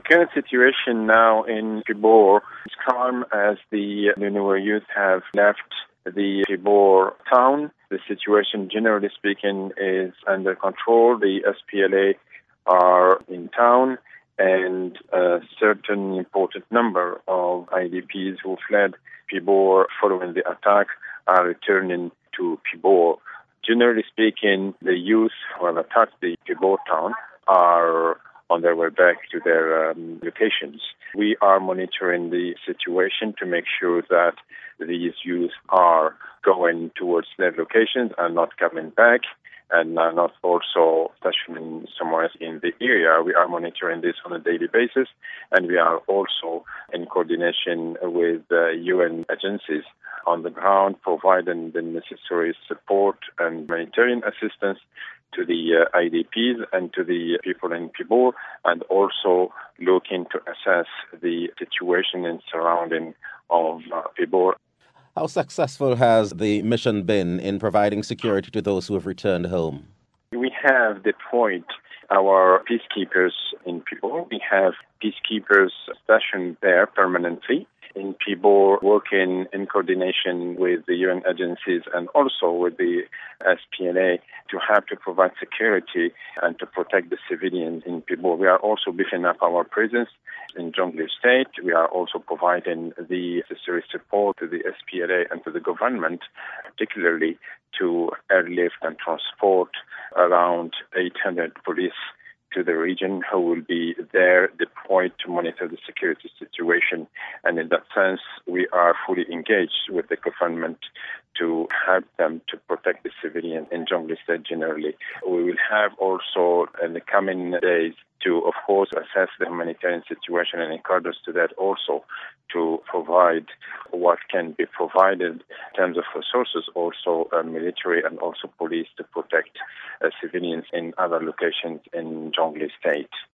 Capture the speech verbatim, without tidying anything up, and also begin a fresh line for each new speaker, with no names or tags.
current situation now in Pibor is calm as the Nineveh youth have left the Pibor town. The situation, generally speaking, is under control. The S P L A are in town, and a certain important number of I D Ps who fled Pibor following the attack are returning to Pibor. Generally speaking, the youth who have attacked the Pibor town are on their way back to their um, locations. We are monitoring the situation to make sure that these youth are going towards their locations and not coming back, and are not also stationing somewhere in the area. We are monitoring this on a daily basis, and we are also in coordination with uh, U N agencies on the ground, providing the necessary support and humanitarian assistance to the uh, I D Ps and to the people in Pibor, and also looking to assess the situation and surrounding of uh, Pibor.
How successful has the mission been in providing security to those who have returned home?
We have deployed our peacekeepers in Pibor. We have peacekeepers stationed there permanently in Pibor, working in coordination with the U N agencies and also with the S P L A to have to provide security and to protect the civilians in Pibor. We are also beefing up our presence in Jonglei State. We are also providing the necessary support to the S P L A and to the government, particularly to airlift and transport around eight hundred police to the region who will be there deployed to monitor the security situation. And in that sense, we are fully engaged with the government to help them to protect the civilian in Jonglei State generally. We will have also in the coming days to, of course, assess the humanitarian situation and encourage us to that also to provide what can be provided in terms of resources, also uh, military and also police to protect uh, civilians in other locations in Jonglei State.